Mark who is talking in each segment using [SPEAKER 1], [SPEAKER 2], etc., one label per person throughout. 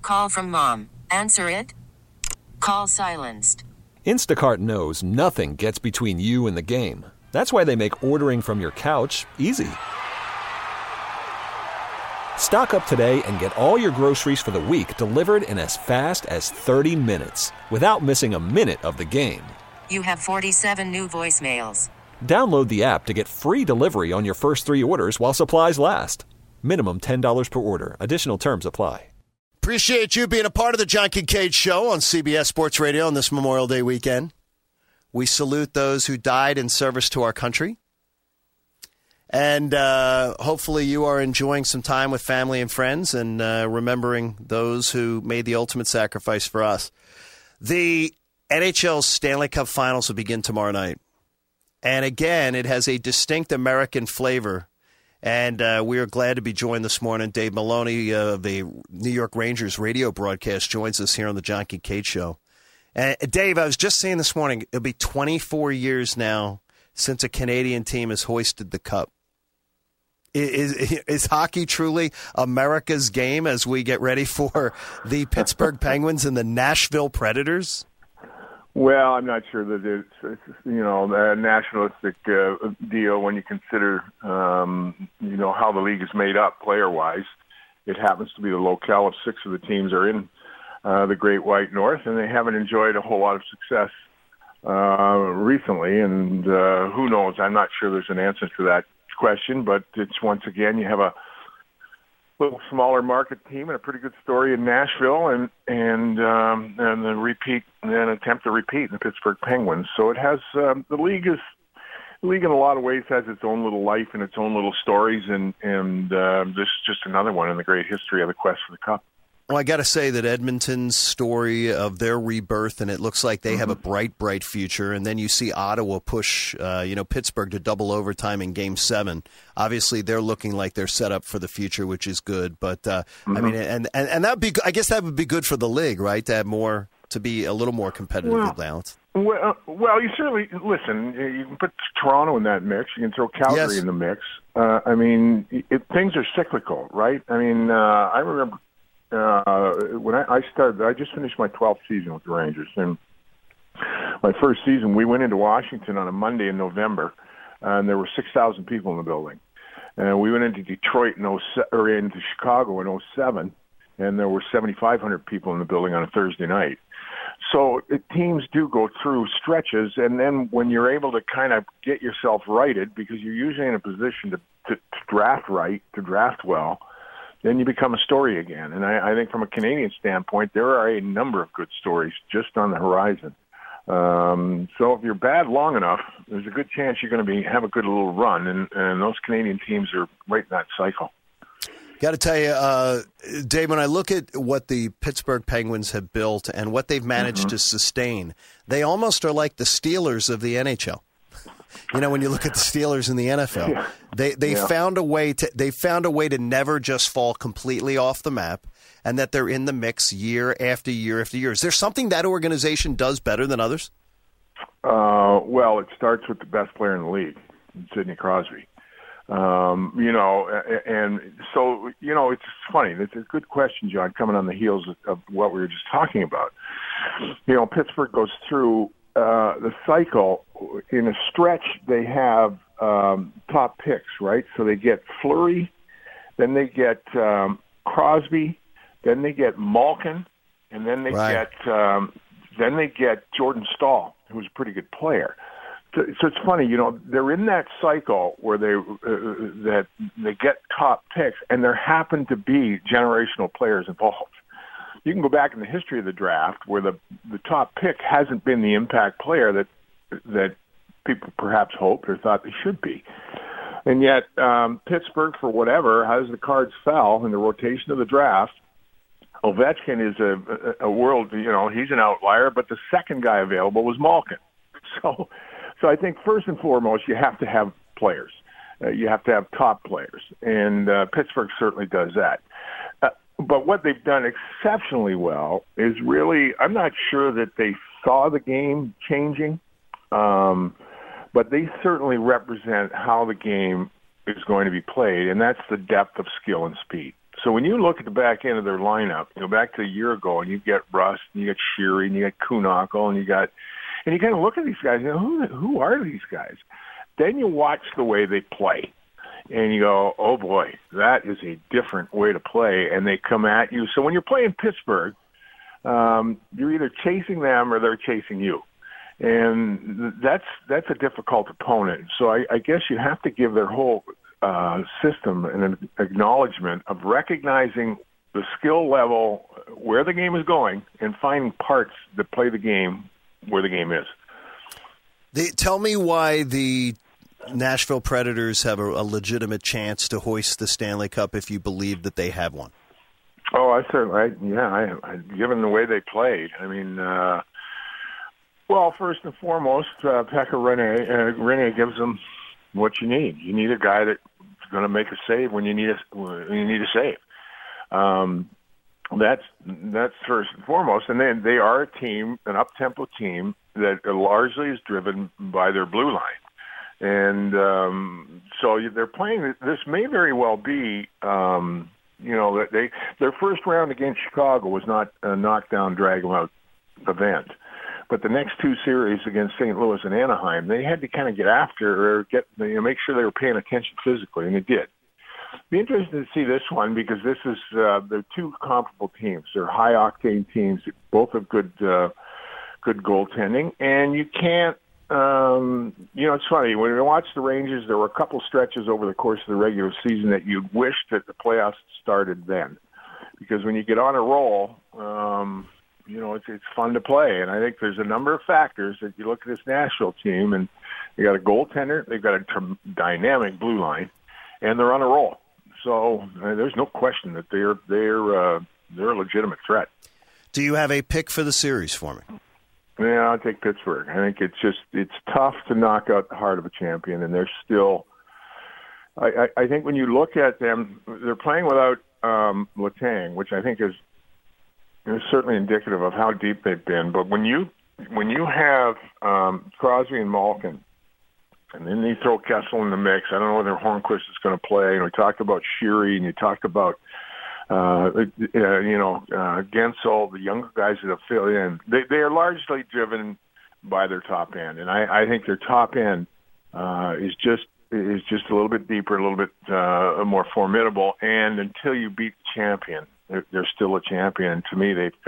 [SPEAKER 1] Call from mom. Answer it. Call silenced.
[SPEAKER 2] Instacart knows nothing gets between you and the game. That's why they make ordering from your couch easy. Stock up today and get all your groceries for the week delivered in as fast as 30 minutes without missing a minute of the game.
[SPEAKER 1] You have 47 new voicemails.
[SPEAKER 2] Download the app to get free delivery on your first 3 orders while supplies last. Minimum $10 per order. Additional terms apply.
[SPEAKER 3] Appreciate you being a part of the John Kincaid Show on CBS Sports Radio on this Memorial Day weekend. We salute those who died in service to our country. And hopefully you are enjoying some time with family and friends and remembering those who made the ultimate sacrifice for us. The NHL Stanley Cup Finals will begin tomorrow night. And again, it has a distinct American flavor. And we are glad to be joined this morning. Dave Maloney of the New York Rangers radio broadcast joins us here on the John Kincaid Show. And Dave, I was just saying this morning, it'll be 24 years now since a Canadian team has hoisted the cup. Is hockey truly America's game as we get ready for the Pittsburgh Penguins and the Nashville Predators?
[SPEAKER 4] Well, I'm not sure that it's a nationalistic deal when you consider, how the league is made up player-wise. It happens to be the locale of 6 of the teams are in the Great White North, and they haven't enjoyed a whole lot of success recently. And who knows? I'm not sure there's an answer to that question, but it's once again you have a little smaller market team and a pretty good story in Nashville, and then attempt to repeat in the Pittsburgh Penguins. So it has the league in a lot of ways has its own little life and its own little stories, and this is just another one in the great history of the quest for the Cup.
[SPEAKER 3] Well, I got to say that Edmonton's story of their rebirth, and it looks like they have a bright, bright future. And then you see Ottawa push, Pittsburgh to double overtime in Game 7. Obviously, they're looking like they're set up for the future, which is good. But I mean, and that would be, I guess that would be good for the league, right? To have more, to be a little more competitively balanced.
[SPEAKER 4] Well, you certainly listen. You can put Toronto in that mix. You can throw Calgary in the mix. Things are cyclical, right? I mean, I remember. When I started, I just finished my 12th season with the Rangers, and my first season, we went into Washington on a Monday in November, and there were 6,000 people in the building. And we went into Detroit into Chicago in 2007, and there were 7,500 people in the building on a Thursday night. So teams do go through stretches, and then when you're able to kind of get yourself righted, because you're usually in a position to draft right, to draft well, then you become a story again. And I think from a Canadian standpoint, there are a number of good stories just on the horizon. So if you're bad long enough, there's a good chance you're going to have a good little run, and those Canadian teams are right in that cycle.
[SPEAKER 3] Got to tell you, Dave, when I look at what the Pittsburgh Penguins have built and what they've managed to sustain, they almost are like the Steelers of the NHL. You know, when you look at the Steelers in the NFL, they found a way to never just fall completely off the map, and that they're in the mix year after year after year. Is there something that organization does better than others?
[SPEAKER 4] Well, it starts with the best player in the league, Sidney Crosby. And so, it's funny. It's a good question, John, coming on the heels of what we were just talking about. Pittsburgh goes through the cycle. In a stretch, they have top picks, right? So they get Fleury, then they get Crosby, then they get Malkin, and then they get Jordan Staal, who's a pretty good player. So it's funny, they're in that cycle where they get top picks, and there happen to be generational players involved. You can go back in the history of the draft where the top pick hasn't been the impact player that people perhaps hoped or thought they should be. And yet Pittsburgh, for whatever, as the cards fell in the rotation of the draft, Ovechkin is a world, he's an outlier, but the second guy available was Malkin. So I think first and foremost, you have to have players. You have to have top players, and Pittsburgh certainly does that. But what they've done exceptionally well is really, I'm not sure that they saw the game changing, but they certainly represent how the game is going to be played, and that's the depth of skill and speed. So when you look at the back end of their lineup, back to a year ago, and you get Rust, and you get Sheary, and you get Kuhnhackl, and you kind of look at these guys, who are these guys? Then you watch the way they play, and you go, oh boy, that is a different way to play, and they come at you. So when you're playing Pittsburgh, you're either chasing them or they're chasing you. And that's a difficult opponent. So I guess you have to give their whole system an acknowledgement of recognizing the skill level, where the game is going, and finding parts that play the game where the game is.
[SPEAKER 3] Tell me why the Nashville Predators have a legitimate chance to hoist the Stanley Cup if you believe that they have one.
[SPEAKER 4] Oh, I certainly, given the way they played. I mean, well, first and foremost, Pekka Rinne gives them what you need. You need a guy that's going to make a save when you need a save. That's first and foremost. And then they are a team, an up-tempo team that largely is driven by their blue line. And so they're playing. This may very well be, that their first round against Chicago was not a knockdown, drag-them-out event. But the next two series against St. Louis and Anaheim, they had to kind of get after or make sure they were paying attention physically, and they did. Be interested to see this one because this is they're two comparable teams. They're high-octane teams. Both have good goaltending, and you can't. It's funny when you watch the Rangers. There were a couple stretches over the course of the regular season that you wish that the playoffs started then, because when you get on a roll, it's fun to play. And I think there's a number of factors that you look at this Nashville team, and they got a goaltender, they've got a dynamic blue line, and they're on a roll. So there's no question that they're a legitimate threat. Do you have a pick for the series for me? Yeah, I'll take Pittsburgh. I think it's tough to knock out the heart of a champion, and they're still. I think when you look at them, they're playing without Letang, which I think is certainly indicative of how deep they've been. But when you have Crosby and Malkin, and then you throw Kessel in the mix, I don't know whether Hornquist is going to play. And we talked about Sheary, and you talked about. Gensel, the younger guys that have filled in, they are largely driven by their top end, and I think their top end is just a little bit deeper, a little bit more formidable. And until you beat the champion, they're still a champion. To me, you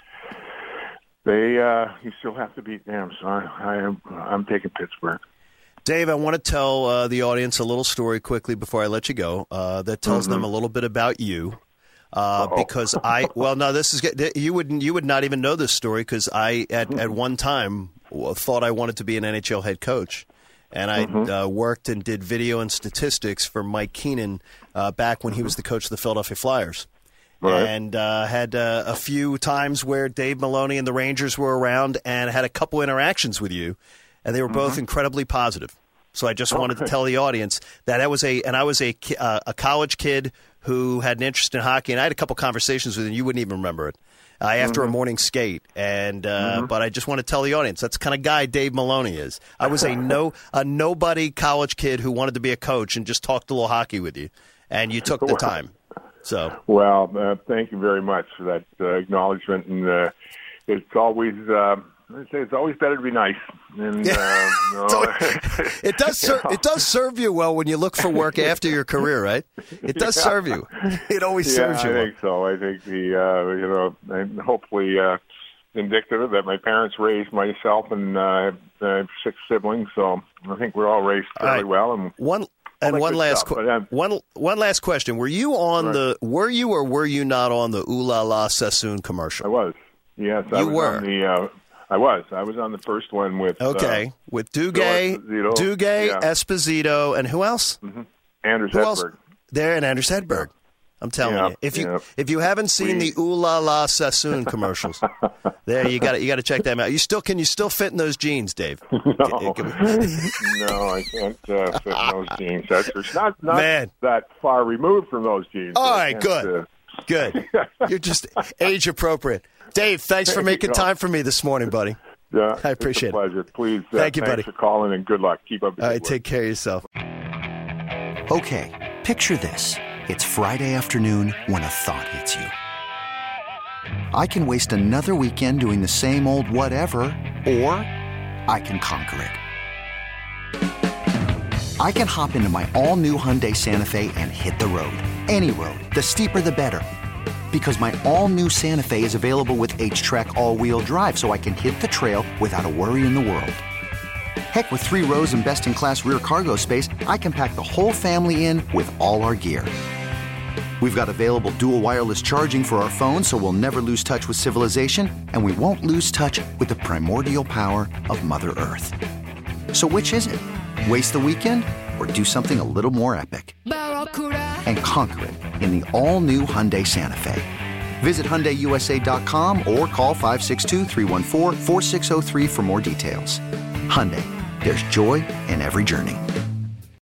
[SPEAKER 4] still have to beat them. So I'm taking Pittsburgh. Dave, I want to tell the audience a little story quickly before I let you go that tells them a little bit about you. Because you would not even know this story because I at one time thought I wanted to be an NHL head coach, and I worked and did video and statistics for Mike Keenan back when he was the coach of the Philadelphia Flyers, and had a few times where Dave Maloney and the Rangers were around and had a couple interactions with you, and they were both incredibly positive. So I just wanted to tell the audience that I was a college kid who had an interest in hockey, and I had a couple conversations with him. You wouldn't even remember it after a morning skate, and but I just want to tell the audience that's the kind of guy Dave Maloney is. I was a nobody college kid who wanted to be a coach and just talked a little hockey with you, and you took the time. So thank you very much for that acknowledgement, and it's always. I say it's always better to be nice, and it does serve you well when you look for work after your career, right? It does serve you. It always serves you. I think so. I think and hopefully indicative that my parents raised myself, and I have 6 siblings, so I think we're all raised fairly well. And one last question: Were you on Were you or were you not on the Ooh La La Sassoon commercial? I was. Yes, I was. I was on the first one with with Duguay, Esposito, and who else? Anders Hedberg. And Anders Hedberg. I'm telling you, if you haven't seen the Ooh La La Sassoon commercials, there you got to check them out. Can you still fit in those jeans, Dave? No, I can't fit in those jeans. That's not that far removed from those jeans. All right, good. You're just age appropriate. Dave, thanks for making time for me this morning, buddy. Yeah, I appreciate it. Pleasure. Please, thank you, buddy. Thanks for calling, and good luck. Keep up the good work. Take care of yourself.
[SPEAKER 5] Okay, picture this. It's Friday afternoon when a thought hits you. I can waste another weekend doing the same old whatever, or I can conquer it. I can hop into my all-new Hyundai Santa Fe and hit the road. Any road. The steeper, the better. Because my all-new Santa Fe is available with H-Track all-wheel drive, so I can hit the trail without a worry in the world. Heck, with 3 rows and best-in-class rear cargo space, I can pack the whole family in with all our gear. We've got available dual wireless charging for our phones, so we'll never lose touch with civilization, and we won't lose touch with the primordial power of Mother Earth. So which is it? Waste the weekend or do something a little more epic? And conquer it in the all-new Hyundai Santa Fe. Visit HyundaiUSA.com or call 562-314-4603 for more details. Hyundai, there's joy in every journey.